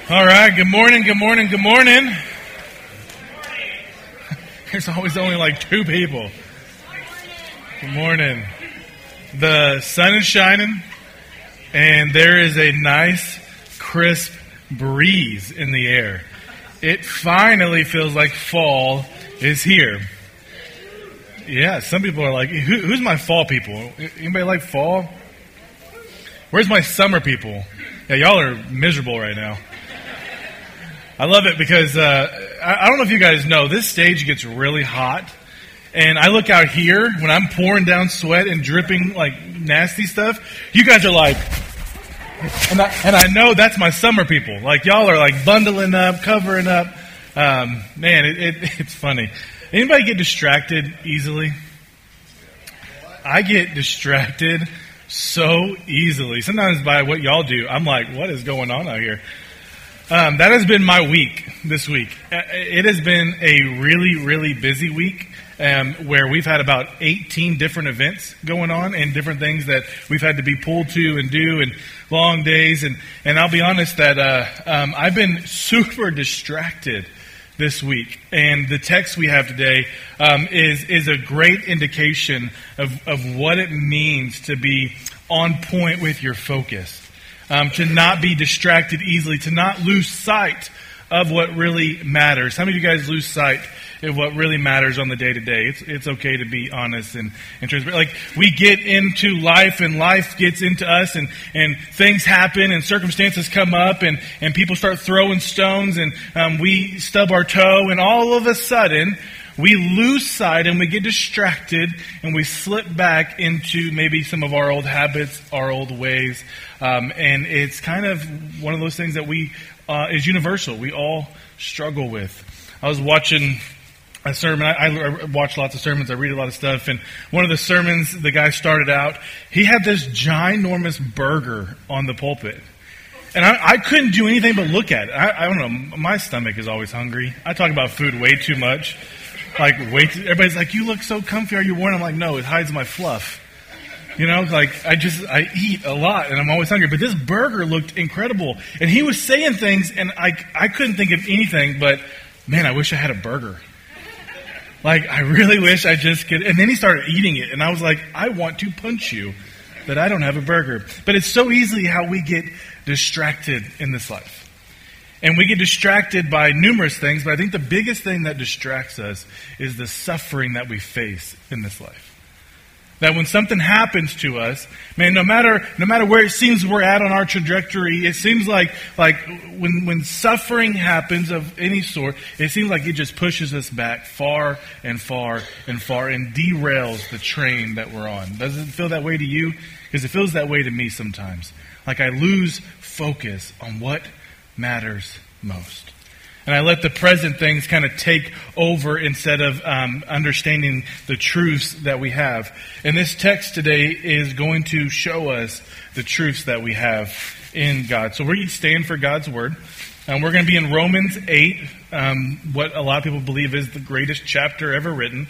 All right, good morning, good morning, good morning. There's always only like two people. Good morning. The sun is shining, and there is a nice, crisp breeze in the air. It finally feels like fall is here. Yeah, some people are like, who's my fall people? Anybody like fall? Where's my summer people? Yeah, y'all are miserable right now. I love it because I don't know if you guys know, this stage gets really hot. And I look out here when I'm pouring down sweat and dripping like nasty stuff. You guys are like, and I know that's my summer people. Like y'all are like bundling up, covering up. Man, it's funny. Anybody get distracted easily? I get distracted so easily. Sometimes by what y'all do, I'm like, what is going on out here? That has been my week this week. It has been a really, really busy week where we've had about 18 different events going on and different things that we've had to be pulled to and do and long days. And I'll be honest that I've been super distracted this week. And the text we have today is a great indication of what it means to be on point with your focus. To not be distracted easily, to not lose sight of what really matters. How many of you guys lose sight of what really matters on the day-to-day? It's okay to be honest and transparent. Like, we get into life, and life gets into us, and things happen, and circumstances come up, and people start throwing stones, and we stub our toe, and all of a sudden, we lose sight and we get distracted and we slip back into maybe some of our old habits, our old ways. And it's kind of one of those things that is universal. We all struggle with. I was watching a sermon. I watch lots of sermons. I read a lot of stuff. And one of the sermons, the guy started out, he had this ginormous burger on the pulpit. And I couldn't do anything but look at it. I don't know. My stomach is always hungry. I talk about food way too much. Everybody's like, you look so comfy. Are you worn? I'm like, no, it hides my fluff. You know, like I eat a lot and I'm always hungry. But this burger looked incredible. And he was saying things and I couldn't think of anything but, man, I wish I had a burger. Like, I really wish I just could. And then he started eating it. And I was like, I want to punch you that I don't have a burger. But it's so easily how we get distracted in this life. And we get distracted by numerous things, but I think the biggest thing that distracts us is the suffering that we face in this life. That when something happens to us, man, no matter where it seems we're at on our trajectory, it seems like when suffering happens of any sort, it seems like it just pushes us back far and far and far and derails the train that we're on. Does it feel that way to you? Because it feels that way to me sometimes. Like I lose focus on what matters most. And I let the present things kind of take over instead of understanding the truths that we have. And this text today is going to show us the truths that we have in God. So we're going to stand for God's Word. We're going to be in Romans 8, what a lot of people believe is the greatest chapter ever written.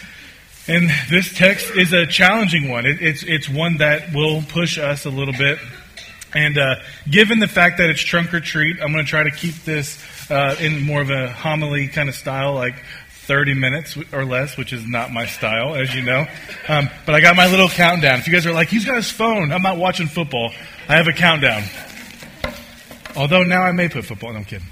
And this text is a challenging one. It's one that will push us a little bit. And given the fact that it's trunk or treat, I'm going to try to keep this in more of a homily kind of style, like 30 minutes or less, which is not my style, as you know. But I got my little countdown. If you guys are like, he's got his phone, I'm not watching football, I have a countdown. Although now I may put football. No, I'm kidding.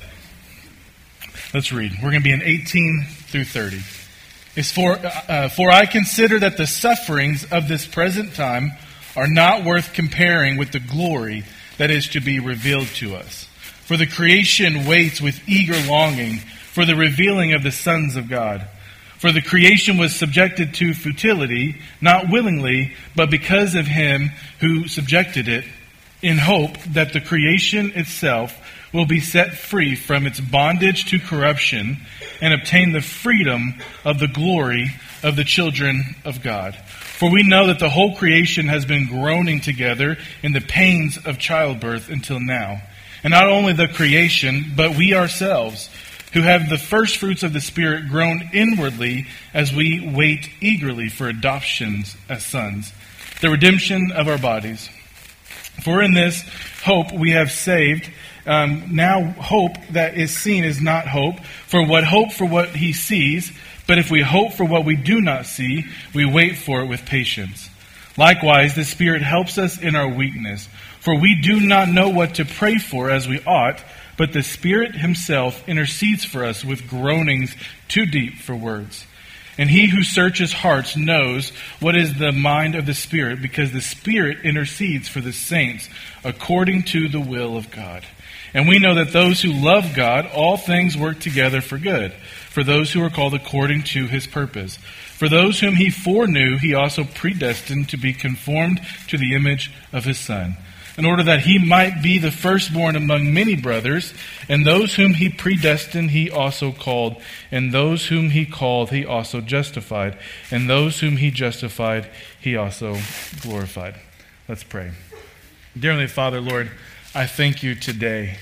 Let's read. We're going to be in 18 through 30. It's for I consider that the sufferings of this present time are not worth comparing with the glory that is to be revealed to us. For the creation waits with eager longing for the revealing of the sons of God. For the creation was subjected to futility, not willingly, but because of him who subjected it, in hope that the creation itself will be set free from its bondage to corruption and obtain the freedom of the glory of the children of God. For we know that the whole creation has been groaning together in the pains of childbirth until now. And not only the creation, but we ourselves, who have the first fruits of the Spirit, groan inwardly as we wait eagerly for adoptions as sons, the redemption of our bodies. For in this hope we have saved now hope that is seen is not hope. For what he sees, but if we hope for what we do not see, we wait for it with patience. Likewise, the Spirit helps us in our weakness. For we do not know what to pray for as we ought, but the Spirit himself intercedes for us with groanings too deep for words. And he who searches hearts knows what is the mind of the Spirit, because the Spirit intercedes for the saints according to the will of God. And we know that those who love God, all things work together for good, for those who are called according to his purpose. For those whom he foreknew, he also predestined to be conformed to the image of his Son, in order that he might be the firstborn among many brothers. And those whom he predestined, he also called. And those whom he called, he also justified. And those whom he justified, he also glorified. Let's pray. Dear Heavenly Father, Lord, I thank you today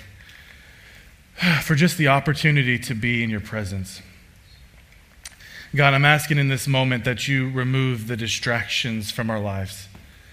for just the opportunity to be in your presence. God, I'm asking in this moment that you remove the distractions from our lives.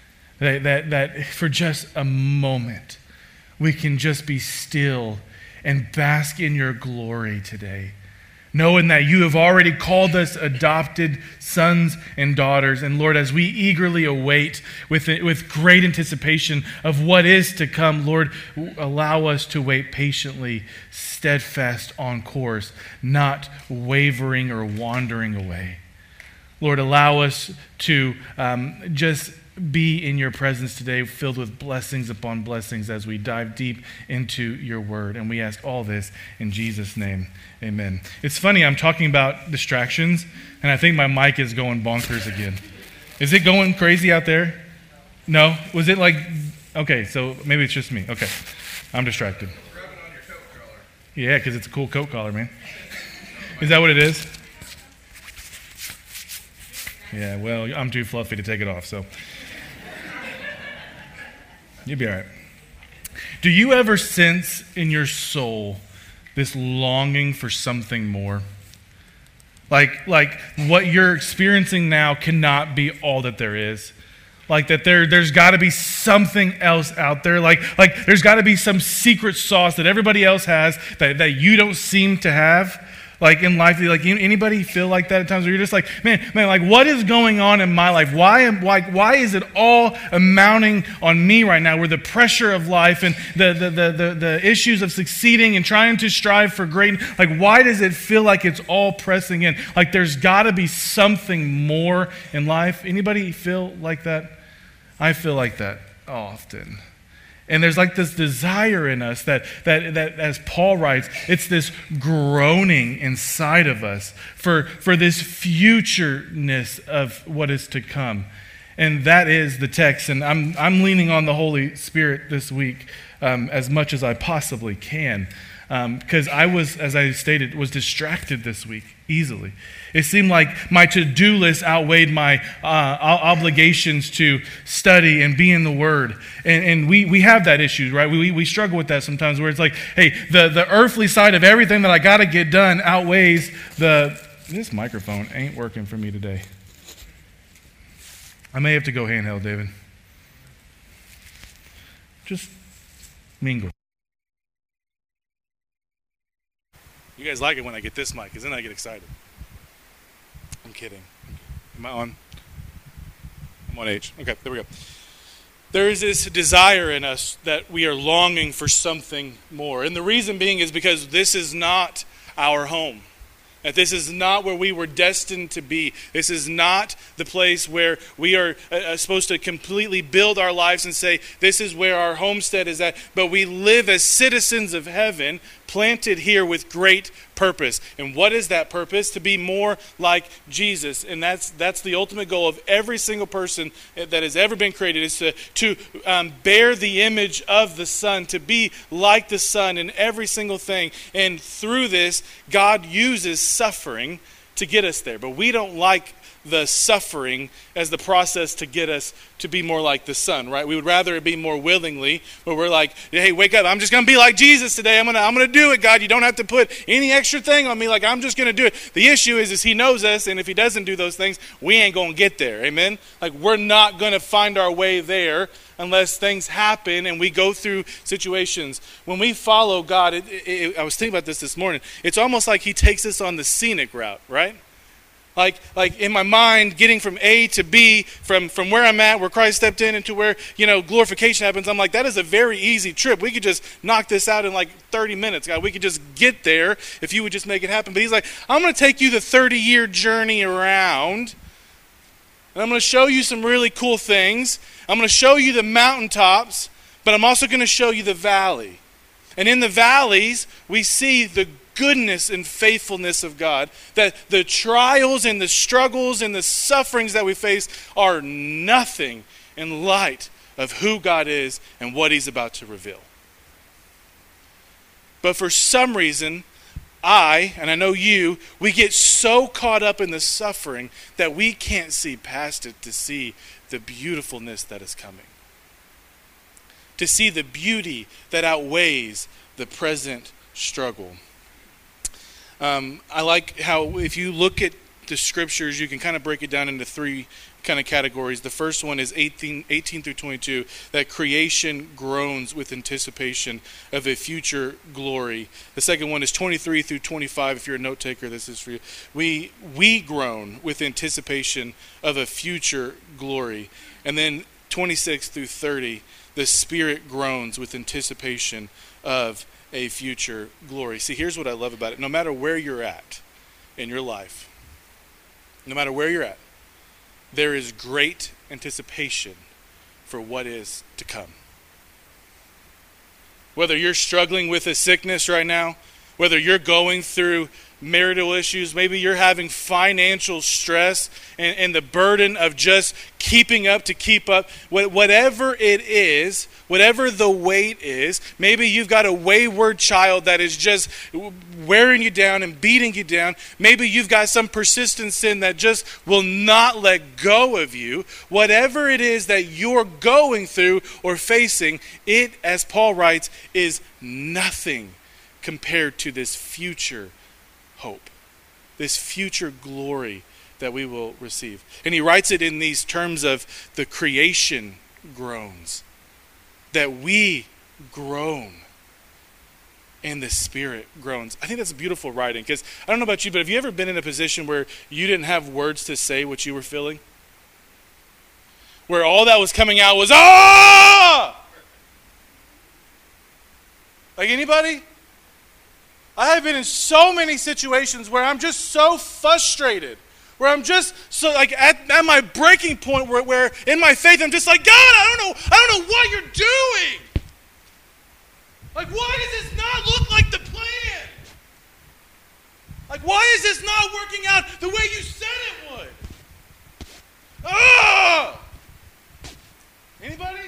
That for just a moment, we can just be still and bask in your glory today, knowing that you have already called us adopted sons and daughters. And Lord, as we eagerly await with great anticipation of what is to come, Lord, allow us to wait patiently, steadfast on course, not wavering or wandering away. Lord, allow us to just be in your presence today, filled with blessings upon blessings as we dive deep into your word. And we ask all this in Jesus' name. Amen. It's funny, I'm talking about distractions, and I think my mic is going bonkers again. Is it going crazy out there? No? Was it like, okay, so maybe it's just me. Okay, I'm distracted. Rub it on your coat collar. Yeah, because it's a cool coat collar, man. Is that what it is? Yeah, well, I'm too fluffy to take it off, so you'll be all right. Do you ever sense in your soul this longing for something more? Like what you're experiencing now cannot be all that there is. Like that there's got to be something else out there. Like there's got to be some secret sauce that everybody else has that you don't seem to have. Like in life, like anybody feel like that at times where you're just like, man, like what is going on in my life? Why is it all amounting on me right now? Where the pressure of life and the issues of succeeding and trying to strive for greatness, like why does it feel like it's all pressing in? Like there's got to be something more in life. Anybody feel like that? I feel like that often. And there's like this desire in us that as Paul writes, it's this groaning inside of us for this futureness of what is to come. And that is the text. And I'm leaning on the Holy Spirit this week as much as I possibly can. Because I was, as I stated, was distracted this week easily. It seemed like my to-do list outweighed my obligations to study and be in the Word. And we have that issue, right? We struggle with that sometimes where it's like, hey, the earthly side of everything that I got to get done outweighs this microphone ain't working for me today. I may have to go handheld, David. Just mingle. You guys like it when I get this mic, because then I get excited. I'm kidding. Am I on? I'm on H. Okay, there we go. There is this desire in us that we are longing for something more. And the reason being is because this is not our home. That this is not where we were destined to be. This is not the place where we are supposed to completely build our lives and say, this is where our homestead is at. But we live as citizens of heaven, planted here with great purpose. And what is that purpose? To be more like Jesus. And that's the ultimate goal of every single person that has ever been created, is to bear the image of the Son, to be like the Son in every single thing. And through this, God uses suffering to get us there. But we don't like the suffering as the process to get us to be more like the Son, right? We would rather it be more willingly, where we're like, hey, wake up, I'm just going to be like Jesus today. I'm gonna do it, God. You don't have to put any extra thing on me. Like, I'm just going to do it. The issue is he knows us, and if he doesn't do those things, we ain't going to get there, amen? Like, we're not going to find our way there unless things happen and we go through situations. When we follow God, I was thinking about this morning, it's almost like he takes us on the scenic route, right? Like in my mind, getting from A to B, from where I'm at, where Christ stepped in, into where, glorification happens, I'm like, that is a very easy trip. We could just knock this out in like 30 minutes, God. We could just get there if you would just make it happen. But he's like, I'm going to take you the 30-year journey around, and I'm going to show you some really cool things. I'm going to show you the mountaintops, but I'm also going to show you the valley. And in the valleys, we see the goodness and faithfulness of God, that the trials and the struggles and the sufferings that we face are nothing in light of who God is and what he's about to reveal. But for some reason, and I know you, we get so caught up in the suffering that we can't see past it to see the beautifulness that is coming. To see the beauty that outweighs the present struggle. I like how if you look at the scriptures, you can kind of break it down into three kind of categories. The first one is 18 through 22, that creation groans with anticipation of a future glory. The second one is 23 through 25. If you're a note taker, this is for you. We groan with anticipation of a future glory. And then 26 through 30, the Spirit groans with anticipation of a future glory. See, here's what I love about it. No matter where you're at in your life, no matter where you're at, there is great anticipation for what is to come. Whether you're struggling with a sickness right now, whether you're going through marital issues, maybe you're having financial stress and the burden of just keeping up to keep up, whatever it is, whatever the weight is, maybe you've got a wayward child that is just wearing you down and beating you down, maybe you've got some persistent sin that just will not let go of you, whatever it is that you're going through or facing, it, as Paul writes, is nothing compared to this future hope, this future glory that we will receive. And he writes it in these terms of the creation groans, that we groan and the Spirit groans. I think that's beautiful writing, because I don't know about you, but have you ever been in a position where you didn't have words to say what you were feeling? Where all that was coming out was, ah! Like anybody? I have been in so many situations where I'm just so frustrated, where I'm just so like at my breaking point where in my faith I'm just like, God, I don't know what you're doing. Like, why does this not look like the plan? Like, why is this not working out the way you said it would? Ah! Anybody?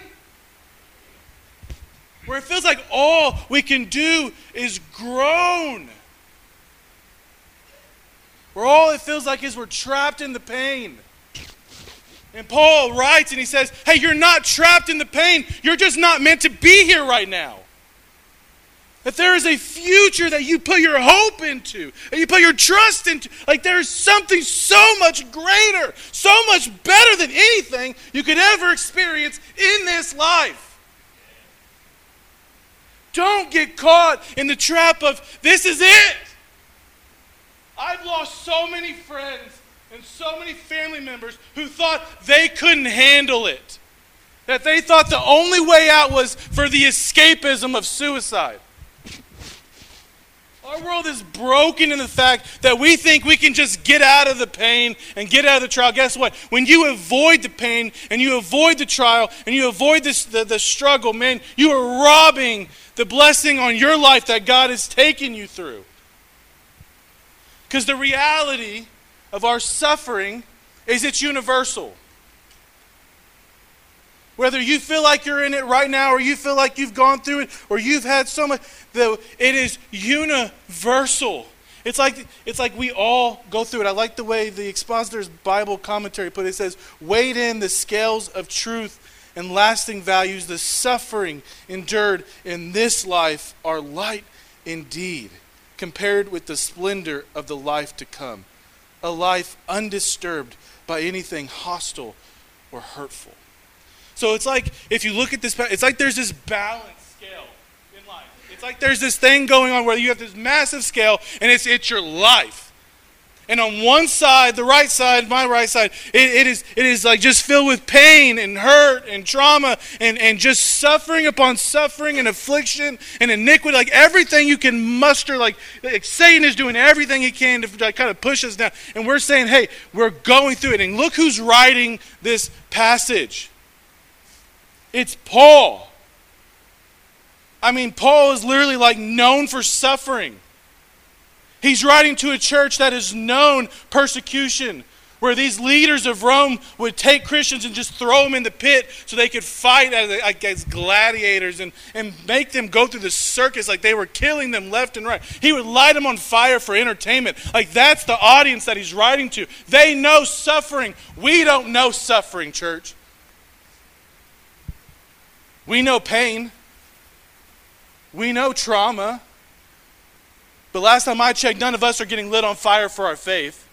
Where it feels like all we can do is groan. Where all it feels like is we're trapped in the pain. And Paul writes and he says, hey, you're not trapped in the pain. You're just not meant to be here right now. That there is a future that you put your hope into, that you put your trust into. Like there is something so much greater, so much better than anything you could ever experience in this life. Don't get caught in the trap of, this is it. I've lost so many friends and so many family members who thought they couldn't handle it. That they thought the only way out was for the escapism of suicide. Our world is broken in the fact that we think we can just get out of the pain and get out of the trial. Guess what? When you avoid the pain and you avoid the trial and you avoid the struggle, man, you are robbing the blessing on your life that God has taken you through. Because the reality of our suffering is it's universal. Whether you feel like you're in it right now or you feel like you've gone through it or you've had so much, it is universal. It's like we all go through it. I like the way the Expositor's Bible commentary put it. It says, weighed in the scales of truth and lasting values, the suffering endured in this life are light indeed, compared with the splendor of the life to come, a life undisturbed by anything hostile or hurtful. So it's like, if you look at this, it's like there's this balance scale in life. It's like there's this thing going on where you have this massive scale, and it's your life. And on one side, the right side, my right side, it is like just filled with pain and hurt and trauma and just suffering upon suffering and affliction and iniquity, like everything you can muster. Like Satan is doing everything he can to like kind of push us down. And we're saying, hey, we're going through it. And look who's writing this passage. It's Paul. I mean, Paul is literally like known for suffering. He's writing to a church that is known persecution, where these leaders of Rome would take Christians and just throw them in the pit so they could fight as gladiators and make them go through the circus like they were killing them left and right. He would light them on fire for entertainment. Like that's the audience that he's writing to. They know suffering. We don't know suffering, church. We know pain. We know trauma. But last time I checked, none of us are getting lit on fire for our faith.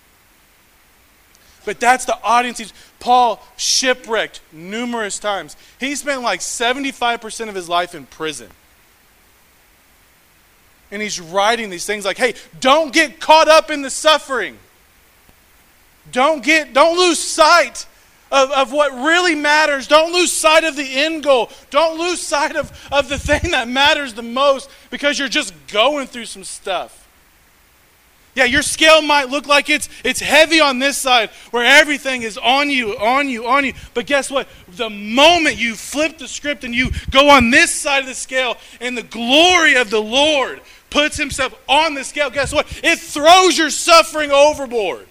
But that's the audience. Paul shipwrecked numerous times. He spent like 75% of his life in prison. And he's writing these things like, hey, don't get caught up in the suffering. Don't lose sight of what really matters. Don't lose sight of the end goal. Don't lose sight of the thing that matters the most because you're just going through some stuff. Yeah, your scale might look like it's heavy on this side where everything is on you. But guess what? The moment you flip the script and you go on this side of the scale and the glory of the Lord puts himself on the scale, guess what? It throws your suffering overboard.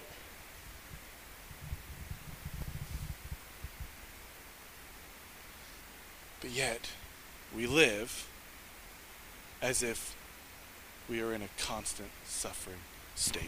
But yet, we live as if we are in a constant suffering state.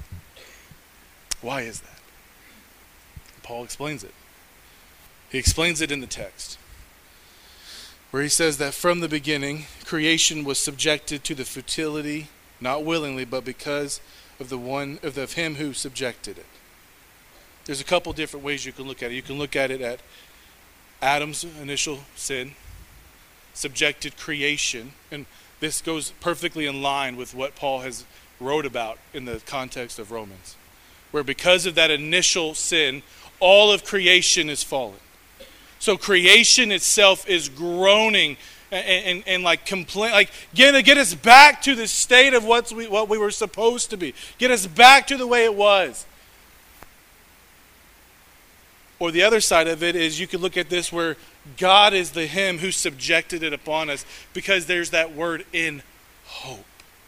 Why is that? Paul explains it. He explains it in the text, where he says that from the beginning, creation was subjected to the futility, not willingly, but because of him who subjected it. There's a couple different ways you can look at it. You can look at it at Adam's initial sin subjected creation, and this goes perfectly in line with what Paul has wrote about in the context of Romans, where because of that initial sin, all of creation is fallen. So creation itself is groaning and like complain, like get us back to the state of what we were supposed to be. Get us back to the way it was. Or the other side of it is you could look at this where God is the him who subjected it upon us, because there's that word in hope.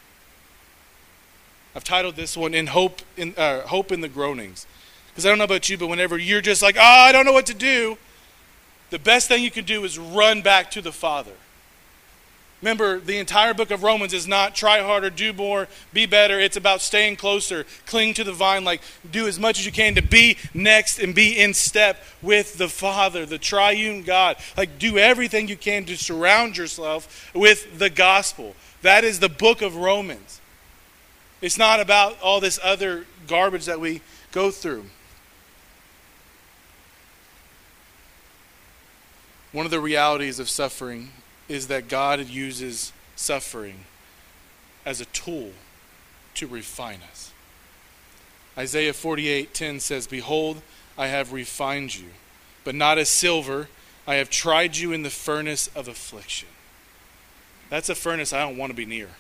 I've titled this one Hope in the Groanings. Because I don't know about you, but whenever you're just like, I don't know what to do, the best thing you can do is run back to the Father. Remember, the entire book of Romans is not try harder, do more, be better. It's about staying closer, cling to the vine, like do as much as you can to be next and be in step with the Father, the triune God. Like do everything you can to surround yourself with the gospel. That is the book of Romans. It's not about all this other garbage that we go through. One of the realities of suffering is that God uses suffering as a tool to refine us. Isaiah 48:10 says, "Behold, I have refined you, but not as silver. I have tried you in the furnace of affliction." That's a furnace I don't want to be near.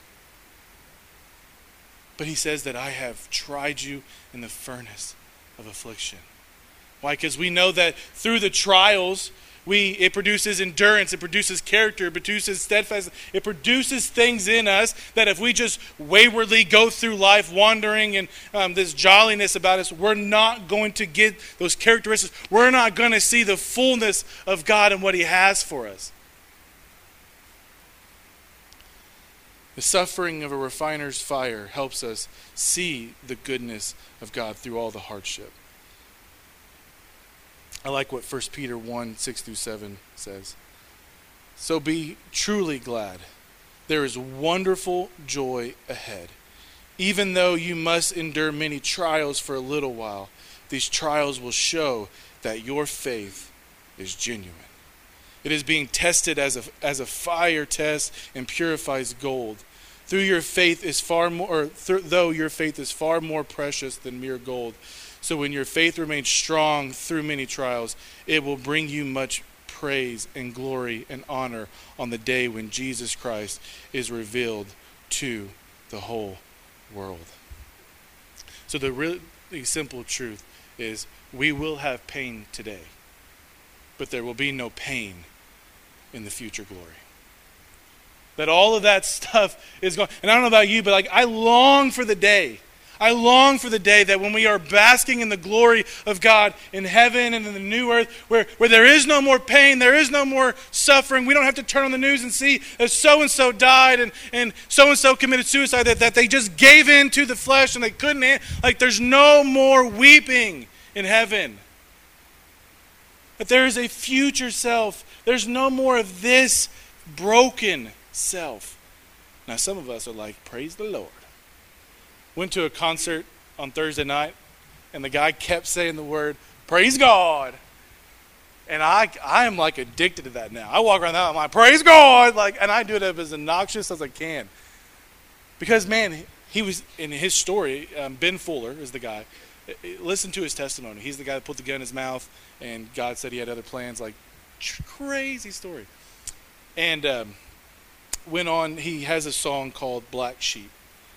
But he says that I have tried you in the furnace of affliction. Why? Because we know that through the trials, it produces endurance, it produces character, it produces steadfastness, it produces things in us that if we just waywardly go through life wandering and this jolliness about us, we're not going to get those characteristics. We're not going to see the fullness of God and what he has for us. The suffering of a refiner's fire helps us see the goodness of God through all the hardship. I like what 1 Peter 1, 6-7 says. So be truly glad. There is wonderful joy ahead. Even though you must endure many trials for a little while, these trials will show that your faith is genuine. It is being tested as a fire tests and purifies gold. Though your faith is far more precious than mere gold. So when your faith remains strong through many trials, it will bring you much praise and glory and honor on the day when Jesus Christ is revealed to the whole world. So the really simple truth is we will have pain today, but there will be no pain in the future glory. That all of that stuff is going. And I don't know about you, but I long for the day. I long for the day that when we are basking in the glory of God in heaven and in the new earth, where there is no more pain, there is no more suffering. We don't have to turn on the news and see that so-and-so died and so-and-so committed suicide, that they just gave in to the flesh and they couldn't. There's no more weeping in heaven. That there is a future self. There's no more of this broken self. Now some of us are like, praise the Lord. Went to a concert on Thursday night, and the guy kept saying the word, praise God. And I am addicted to that now. I walk around the house, I'm like, praise God. And I do it as obnoxious as I can. Because, man, he was, in his story, Ben Fuller is the guy. Listen to his testimony. He's the guy that put the gun in his mouth, and God said he had other plans. Crazy story. And went on, he has a song called Black Sheep.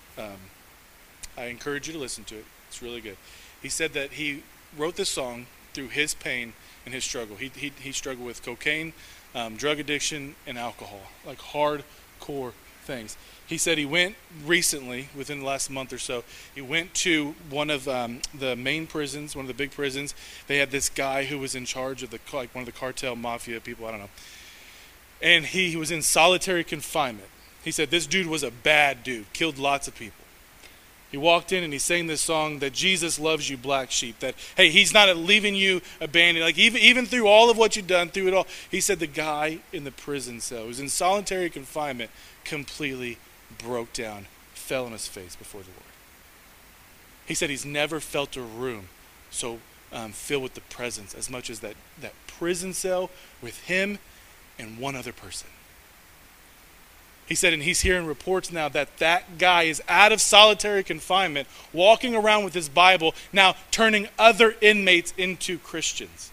I encourage you to listen to it. It's really good. He said that he wrote this song through his pain and his struggle. He struggled with cocaine, drug addiction, and alcohol, hardcore things. He said he went recently, within the last month or so, he went to one of the main prisons, one of the big prisons. They had this guy who was in charge of one of the cartel mafia people, I don't know. And he was in solitary confinement. He said this dude was a bad dude, killed lots of people. He walked in and he sang this song that Jesus loves you, black sheep. That, hey, he's not leaving you abandoned. Even through all of what you've done, through it all. He said the guy in the prison cell, who was in solitary confinement, completely broke down, fell on his face before the Lord. He said he's never felt a room so filled with the presence as much as that prison cell with him and one other person. He said, and he's hearing reports now that guy is out of solitary confinement, walking around with his Bible, now turning other inmates into Christians.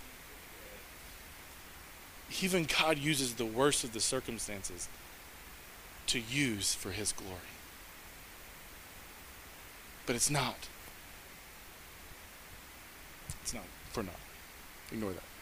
Even God uses the worst of the circumstances to use for his glory. But it's not. It's not for now. Ignore that.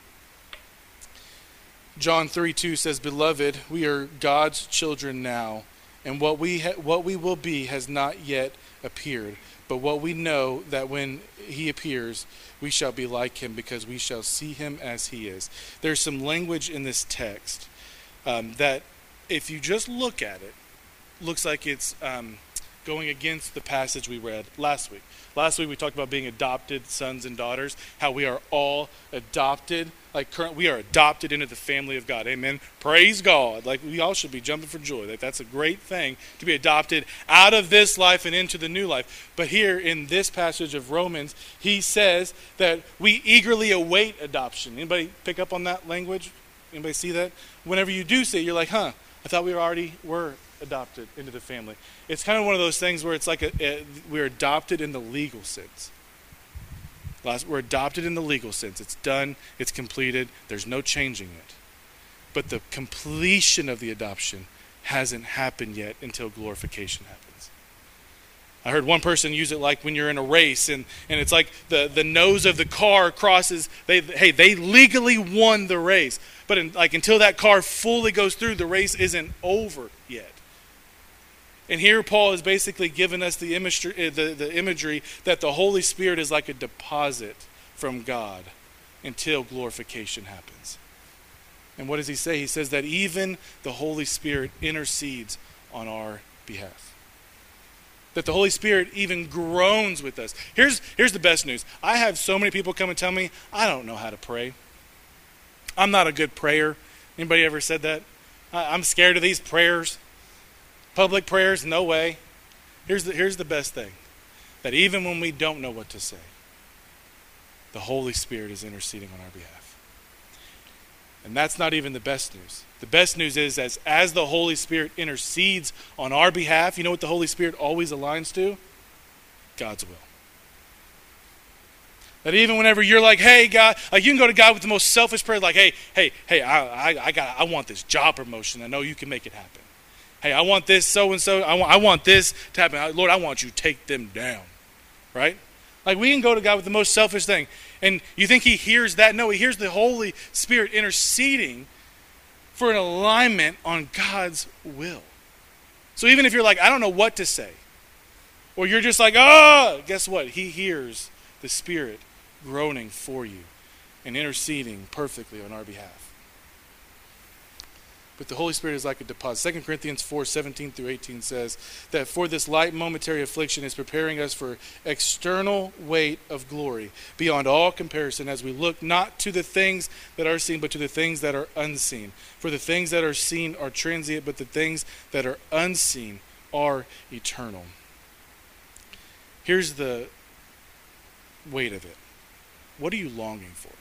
John 3:2 says, Beloved, we are God's children now, and what we will be has not yet appeared. But what we know, that when he appears, we shall be like him, because we shall see him as he is. There's some language in this text that, if you just look at it, looks like it's going against the passage we read last week. Last week we talked about being adopted sons and daughters, how we are all adopted. We are adopted into the family of God. Amen. Praise God. We all should be jumping for joy. That's a great thing, to be adopted out of this life and into the new life. But here in this passage of Romans, he says that we eagerly await adoption. Anybody pick up on that language? Anybody see that? Whenever you do see it, you're like, I thought we already were adopted into the family. It's kind of one of those things where it's like we're adopted in the legal sense. We're adopted in the legal sense. It's done. It's completed. There's no changing it. But the completion of the adoption hasn't happened yet until glorification happens. I heard one person use it like when you're in a race and it's like the nose of the car crosses. They legally won the race. But until that car fully goes through, the race isn't over yet. And here Paul has basically given us the imagery that the Holy Spirit is like a deposit from God until glorification happens. And what does he say? He says that even the Holy Spirit intercedes on our behalf. That the Holy Spirit even groans with us. Here's the best news. I have so many people come and tell me, I don't know how to pray. I'm not a good prayer. Anybody ever said that? I'm scared of these prayers. Public prayers, no way. Here's the best thing. That even when we don't know what to say, the Holy Spirit is interceding on our behalf. And that's not even the best news. The best news is as the Holy Spirit intercedes on our behalf, you know what the Holy Spirit always aligns to? God's will. That even whenever you're like, hey, God, like you can go to God with the most selfish prayer, like, hey, I want this job promotion. I know you can make it happen. Hey, I want this so-and-so. I want this to happen. Lord, I want you to take them down. Right? Like we can go to God with the most selfish thing. And you think he hears that? No, he hears the Holy Spirit interceding for an alignment on God's will. So even if you're like, I don't know what to say, or you're just like, guess what? He hears the Spirit groaning for you and interceding perfectly on our behalf. But the Holy Spirit is like a deposit. 2 Corinthians 4:17-18 says that for this light momentary affliction is preparing us for external weight of glory beyond all comparison as we look not to the things that are seen but to the things that are unseen. For the things that are seen are transient, but the things that are unseen are eternal. Here's the weight of it. What are you longing for?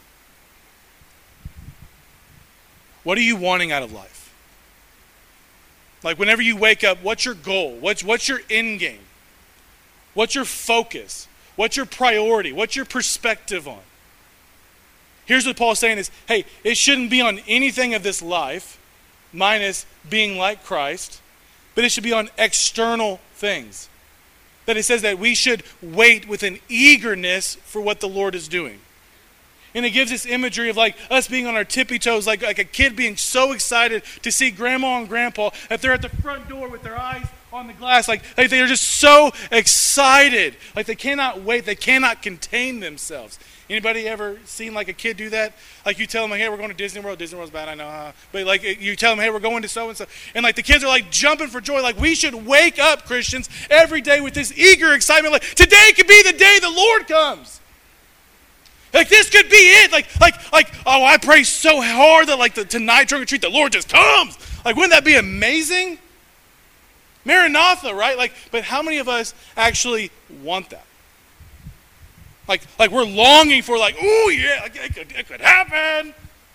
What are you wanting out of life? Like whenever you wake up, what's your goal? What's your end game? What's your focus? What's your priority? What's your perspective on? Here's what Paul's saying is, hey, it shouldn't be on anything of this life, minus being like Christ, but it should be on external things. That it says that we should wait with an eagerness for what the Lord is doing. And it gives this imagery of like us being on our tippy toes, like a kid being so excited to see grandma and grandpa that they're at the front door with their eyes on the glass. Like they're just so excited. Like they cannot wait. They cannot contain themselves. Anybody ever seen like a kid do that? Like you tell them, hey, we're going to Disney World. Disney World's bad, I know. Huh? But like you tell them, hey, we're going to so-and-so. And like the kids are like jumping for joy. Like we should wake up, Christians, every day with this eager excitement. Like today could be the day the Lord comes. Like this could be it. Like, oh, I pray so hard that like tonight trunk or treat, the Lord just comes. Like, wouldn't that be amazing? Maranatha, right? Like, but how many of us actually want that? Like we're longing for like, oh yeah, it could happen.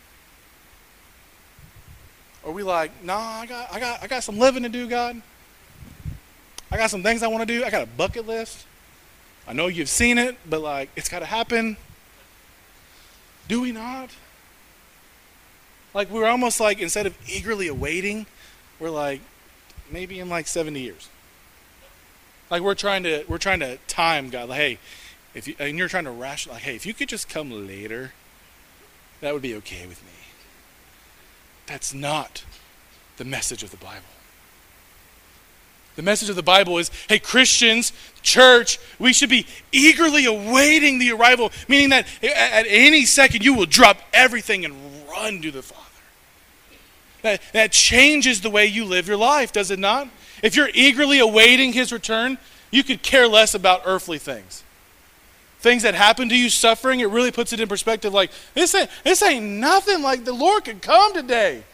Or we like, nah, I got some living to do, God. I got some things I want to do. I got a bucket list. I know you've seen it, but like it's got to happen. Do we not? Like we're almost like instead of eagerly awaiting, we're like maybe in like 70 years. Like we're trying to time God. Like, hey, and you're trying to rationalize. Like, hey, if you could just come later, that would be okay with me. That's not the message of the Bible. The message of the Bible is, hey, Christians, church, we should be eagerly awaiting the arrival, meaning that at any second you will drop everything and run to the Father. That changes the way you live your life, does it not? If you're eagerly awaiting his return, you could care less about earthly things. Things that happen to you, suffering, it really puts it in perspective like, this ain't nothing, like the Lord could come today.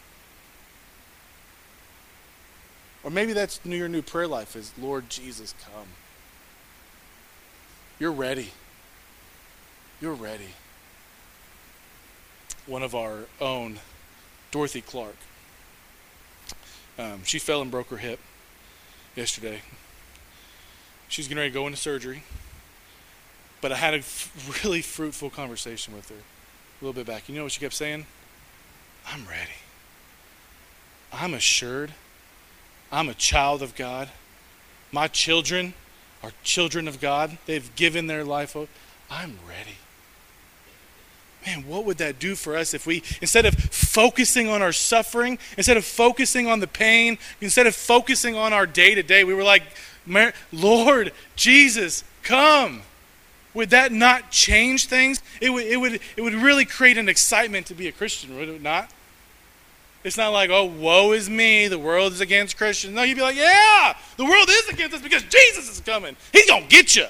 Or maybe that's your new prayer life is, Lord Jesus, come. You're ready. You're ready. One of our own, Dorothy Clark, she fell and broke her hip yesterday. She's getting ready to go into surgery. But I had a really fruitful conversation with her a little bit back. You know what she kept saying? I'm ready. I'm assured. I'm a child of God. My children are children of God. They've given their life over. I'm ready. Man, what would that do for us if we, instead of focusing on our suffering, instead of focusing on the pain, instead of focusing on our day-to-day, we were like, Lord Jesus, come. Would that not change things? It would really create an excitement to be a Christian, would it not? It's not like, oh, woe is me, the world is against Christians. No, you'd be like, yeah, the world is against us because Jesus is coming. He's going to get you.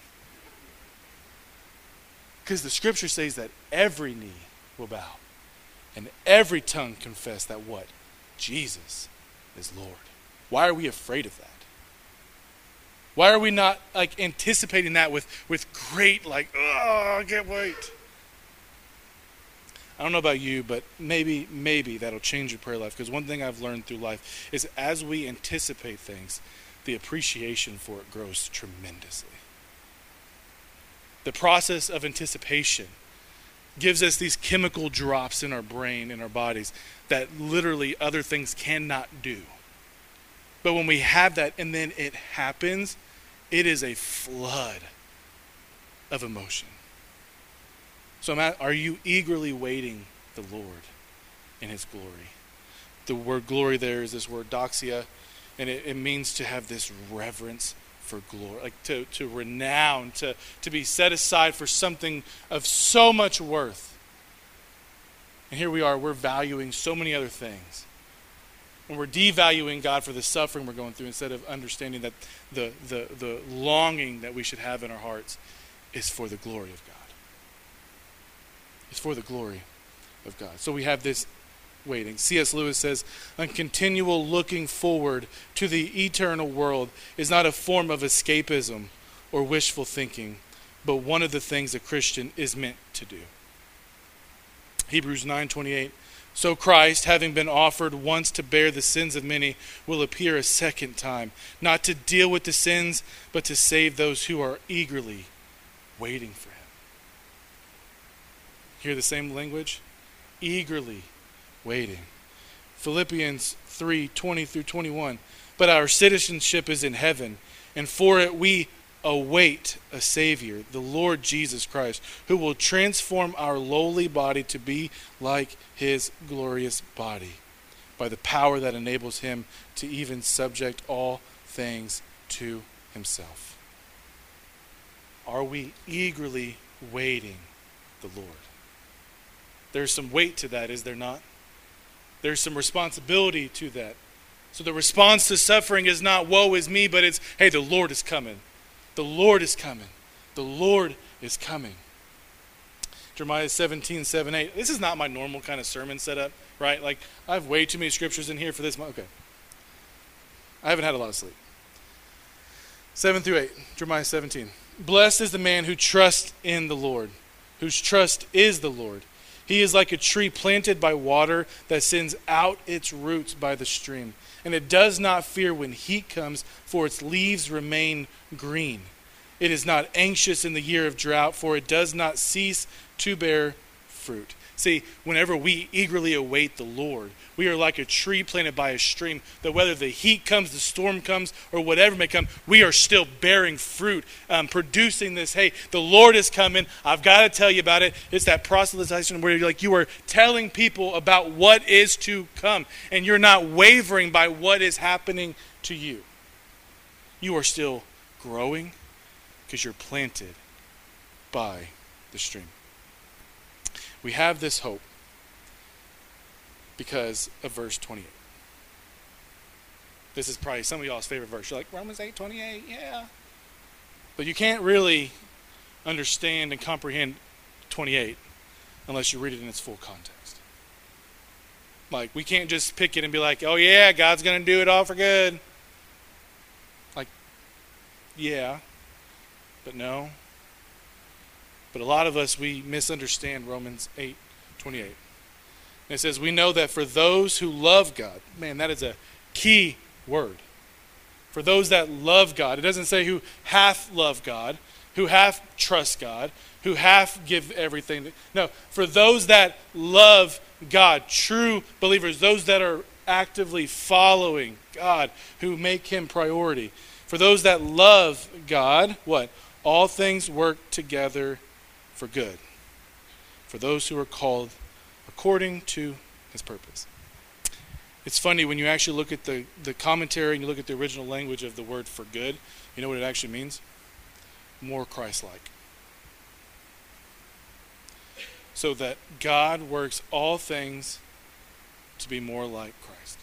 Because the scripture says that every knee will bow and every tongue confess that what? Jesus is Lord. Why are we afraid of that? Why are we not like anticipating that with great like, oh, I can't wait. I don't know about you, but maybe that'll change your prayer life. Because one thing I've learned through life is as we anticipate things, the appreciation for it grows tremendously. The process of anticipation gives us these chemical drops in our brain, in our bodies, that literally other things cannot do. But when we have that and then it happens, it is a flood of emotion. So are you eagerly waiting the Lord in his glory? The word glory there is this word doxia, and it means to have this reverence for glory, like to renown, to be set aside for something of so much worth. And here we are, we're valuing so many other things. And we're devaluing God for the suffering we're going through instead of understanding that the longing that we should have in our hearts is for the glory of God. It's for the glory of God. So we have this waiting. C.S. Lewis says, a continual looking forward to the eternal world is not a form of escapism or wishful thinking, but one of the things a Christian is meant to do. Hebrews 9:28. So Christ, having been offered once to bear the sins of many, will appear a second time, not to deal with the sins, but to save those who are eagerly waiting for him. Hear the same language? Eagerly waiting. Philippians 3:20-21. But our citizenship is in heaven, and for it we await a Savior, the Lord Jesus Christ, who will transform our lowly body to be like his glorious body, by the power that enables him to even subject all things to himself. Are we eagerly waiting the Lord? There's some weight to that, is there not? There's some responsibility to that. So the response to suffering is not, woe is me, but it's, hey, the Lord is coming. The Lord is coming. The Lord is coming. Jeremiah 17:7-8. This is not my normal kind of sermon setup, right? Like, I have way too many scriptures in here for this. Okay. I haven't had a lot of sleep. 7-8, Jeremiah 17. Blessed is the man who trusts in the Lord, whose trust is the Lord. He is like a tree planted by water that sends out its roots by the stream. And it does not fear when heat comes, for its leaves remain green. It is not anxious in the year of drought, for it does not cease to bear fruit. See, whenever we eagerly await the Lord, we are like a tree planted by a stream, that whether the heat comes, the storm comes, or whatever may come, we are still bearing fruit, producing this, hey, the Lord is coming, I've got to tell you about it. It's that proselytization where you are telling people about what is to come, and you're not wavering by what is happening to you. You are still growing because you're planted by the stream. We have this hope because of verse 28. This is probably some of y'all's favorite verse. You're like, Romans 8:28, yeah. But you can't really understand and comprehend 28 unless you read it in its full context. Like, we can't just pick it and be like, oh yeah, God's going to do it all for good. Like, yeah, but no. But a lot of us, we misunderstand Romans 8:28. And it says, we know that for those who love God, man, that is a key word. For those that love God, it doesn't say who half love God, who half trust God, who half give everything. No, for those that love God, true believers, those that are actively following God, who make him priority. For those that love God, what? All things work together for good, for those who are called according to his purpose. It's funny when you actually look at the commentary and you look at the original language of the word for good, you know what it actually means? More Christ-like. So that God works all things to be more like Christ.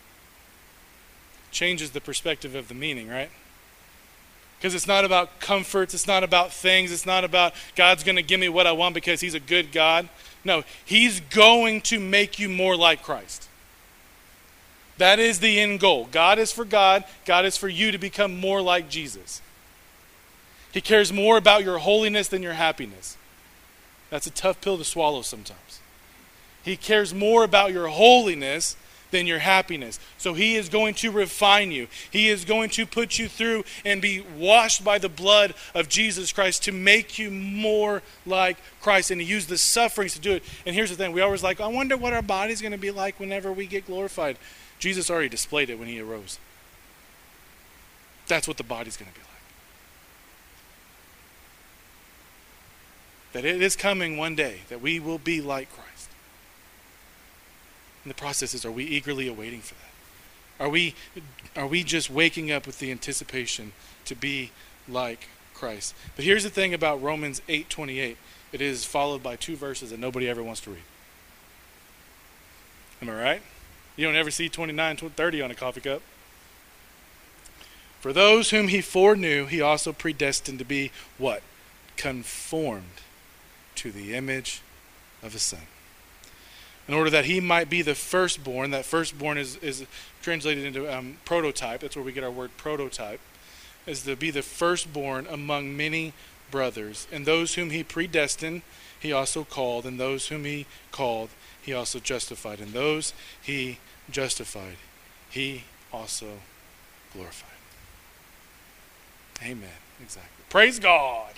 Changes the perspective of the meaning, right? Because it's not about comforts, it's not about things, it's not about God's going to give me what I want because he's a good God. No, he's going to make you more like Christ. That is the end goal. God is for God. God is for you to become more like Jesus. He cares more about your holiness than your happiness. That's a tough pill to swallow sometimes. He cares more about your holiness than your happiness. So he is going to refine you. He is going to put you through and be washed by the blood of Jesus Christ to make you more like Christ. And he used the sufferings to do it. And here's the thing. We always like, I wonder what our body's going to be like whenever we get glorified. Jesus already displayed it when he arose. That's what the body's going to be like. That it is coming one day that we will be like Christ. And the process is, are we eagerly awaiting for that? Are we just waking up with the anticipation to be like Christ? But here's the thing about Romans 8:28. It is followed by two verses that nobody ever wants to read. Am I right? You don't ever see 29, 30 on a coffee cup. For those whom he foreknew, he also predestined to be what? Conformed to the image of his Son. In order that he might be the firstborn. That firstborn is translated into prototype. That's where we get our word prototype. Is to be the firstborn among many brothers. And those whom he predestined, he also called. And those whom he called, he also justified. And those he justified, he also glorified. Amen. Exactly. Praise God.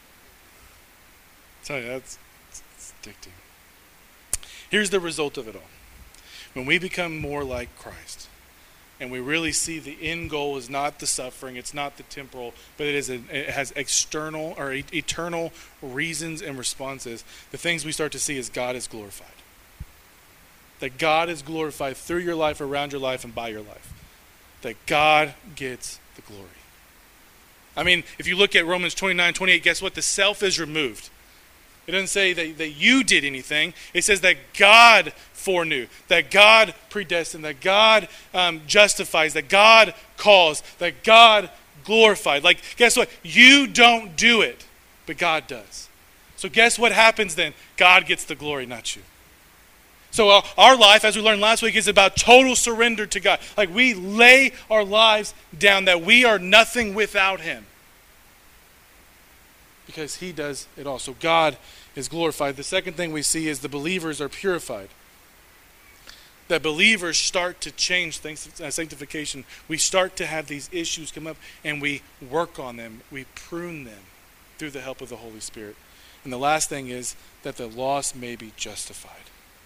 I tell you, that's addicting. Here's the result of it all. When we become more like Christ, and we really see the end goal is not the suffering, it's not the temporal, but it has external or eternal reasons and responses, the things we start to see is God is glorified. That God is glorified through your life, around your life, and by your life. That God gets the glory. I mean, if you look at Romans 29:28, guess what? The self is removed. It doesn't say that you did anything. It says that God foreknew, that God predestined, that God justifies, that God calls, that God glorified. Like, guess what? You don't do it, but God does. So guess what happens then? God gets the glory, not you. So our life, as we learned last week, is about total surrender to God. Like, we lay our lives down, that we are nothing without him. Because he does it all. So God is glorified. The second thing we see is the believers are purified. That believers start to change things, sanctification. We start to have these issues come up and we work on them. We prune them through the help of the Holy Spirit. And the last thing is that the lost may be justified.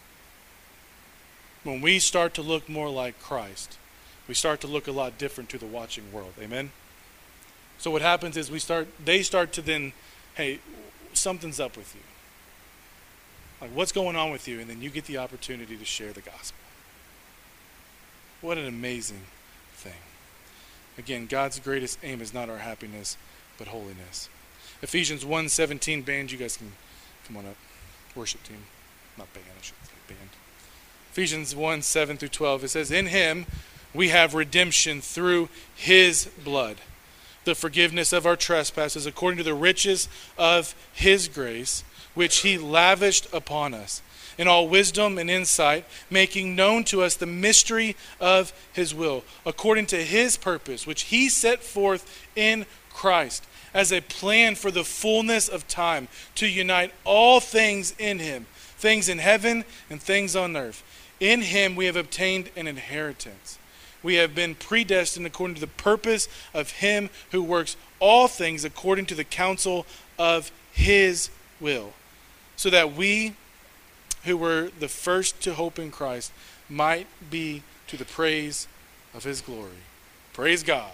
When we start to look more like Christ, we start to look a lot different to the watching world. Amen? So what happens is they start to then, hey, something's up with you. Like, what's going on with you? And then you get the opportunity to share the gospel. What an amazing thing. Again, God's greatest aim is not our happiness, but holiness. Ephesians 1:17, band, you guys can come on up. Worship team. Not band, I should say band. Ephesians 1:7-12, it says, in him we have redemption through his blood, the forgiveness of our trespasses according to the riches of his grace, which he lavished upon us in all wisdom and insight, making known to us the mystery of his will, according to his purpose, which he set forth in Christ as a plan for the fullness of time, to unite all things in him, things in heaven and things on earth. In him we have obtained an inheritance. We have been predestined according to the purpose of him who works all things according to the counsel of his will, so that we who were the first to hope in Christ might be to the praise of his glory. Praise God.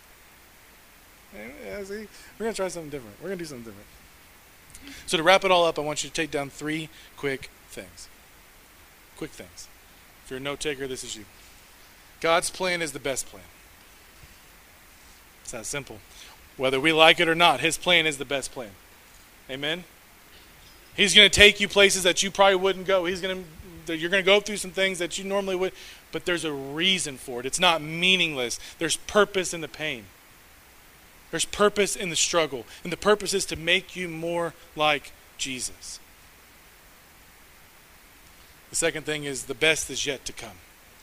Yeah, see, we're going to try something different. We're going to do something different. So to wrap it all up, I want you to take down 3 quick things. Quick things. If you're a note taker, this is you. God's plan is the best plan. It's that simple. Whether we like it or not, his plan is the best plan. Amen? He's going to take you places that you probably wouldn't go. He's going to you're going to go through some things that you normally would, but there's a reason for it. It's not meaningless. There's purpose in the pain. There's purpose in the struggle. And the purpose is to make you more like Jesus. The second thing is the best is yet to come.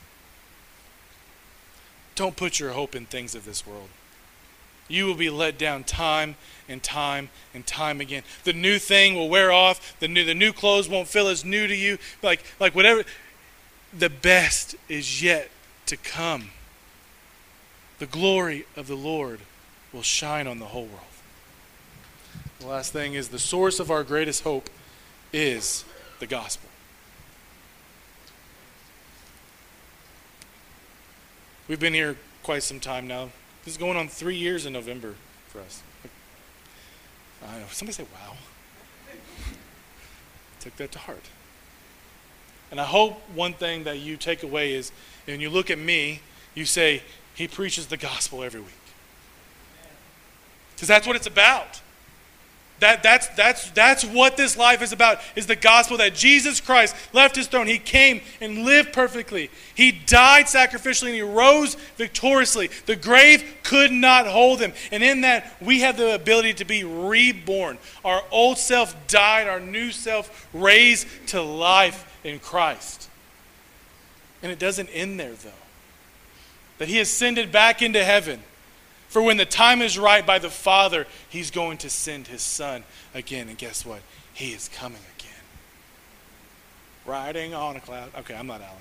Don't put your hope in things of this world. You will be let down time and time and time again. The new thing will wear off. The new clothes won't feel as new to you. Like whatever. The best is yet to come. The glory of the Lord will shine on the whole world. The last thing is the source of our greatest hope is the gospel. We've been here quite some time now. This is going on 3 years in November for us. I know. Somebody say, wow. Took that to heart. And I hope one thing that you take away is, when you look at me, you say, he preaches the gospel every week. Because that's what it's about. That's what this life is about, is the gospel that Jesus Christ left his throne. He came and lived perfectly. He died sacrificially and he rose victoriously. The grave could not hold him. And in that, we have the ability to be reborn. Our old self died, our new self raised to life in Christ. And it doesn't end there, though. That he ascended back into heaven. For when the time is right by the Father, he's going to send his Son again. And guess what? He is coming again. Riding on a cloud. Okay, I'm not Alan.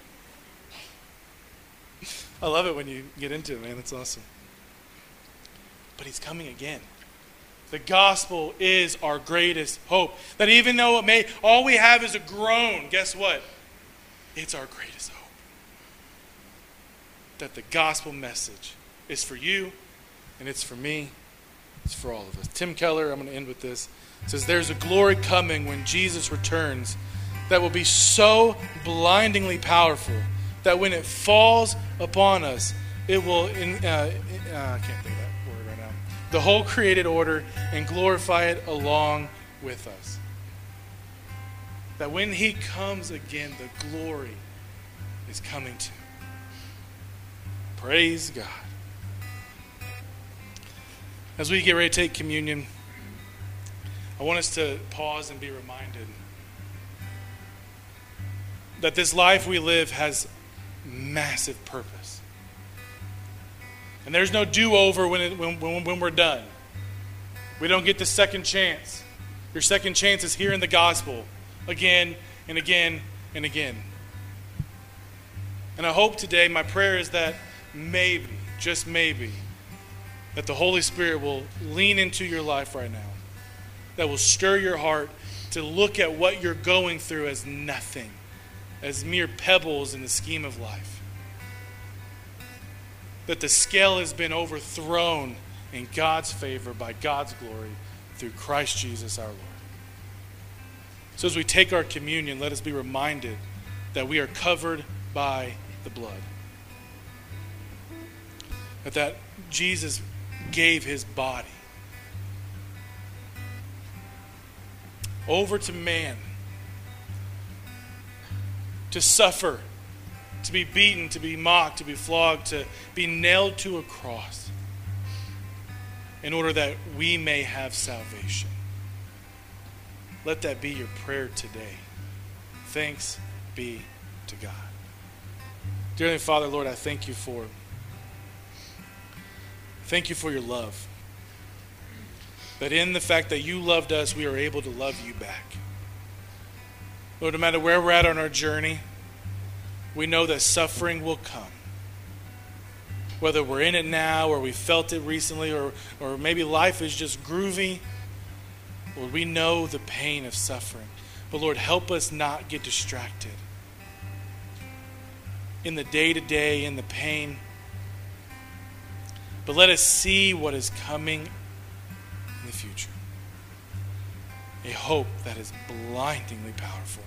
I love it when you get into it, man. That's awesome. But he's coming again. The gospel is our greatest hope. That even though all we have is a groan, guess what? It's our greatest hope. That the gospel message is for you, and it's for me, it's for all of us. Tim Keller, I'm going to end with this, says there's a glory coming when Jesus returns that will be so blindingly powerful that when it falls upon us, it will, I can't think of that word right now, the whole created order and glorify it along with us. That when he comes again, the glory is coming to. Praise God. As we get ready to take communion, I want us to pause and be reminded that this life we live has massive purpose. And there's no do-over when we're done. We don't get the second chance. Your second chance is here in the gospel again and again and again. And I hope today, my prayer is that maybe, just maybe, that the Holy Spirit will lean into your life right now. That will stir your heart to look at what you're going through as nothing, as mere pebbles in the scheme of life. That the scale has been overthrown in God's favor by God's glory through Christ Jesus our Lord. So as we take our communion, let us be reminded that we are covered by the blood. That Jesus gave his body over to man to suffer, to be beaten, to be mocked, to be flogged, to be nailed to a cross in order that we may have salvation. Let that be your prayer today. Thanks be to God. Dear Heavenly Father, Lord, I thank you for your love. That in the fact that you loved us, we are able to love you back. Lord, no matter where we're at on our journey, we know that suffering will come. Whether we're in it now or we felt it recently or maybe life is just groovy, Lord, we know the pain of suffering. But Lord, help us not get distracted in the day-to-day, in the pain. But let us see what is coming in the future. A hope that is blindingly powerful.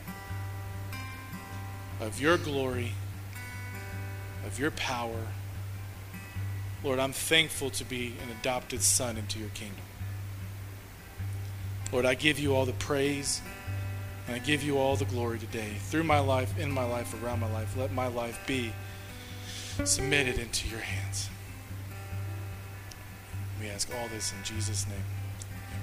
Of your glory, of your power. Lord, I'm thankful to be an adopted son into your kingdom. Lord, I give you all the praise And I give you all the glory today. Through my life, in my life, around my life, let my life be submitted into your hands. We ask all this in Jesus' name.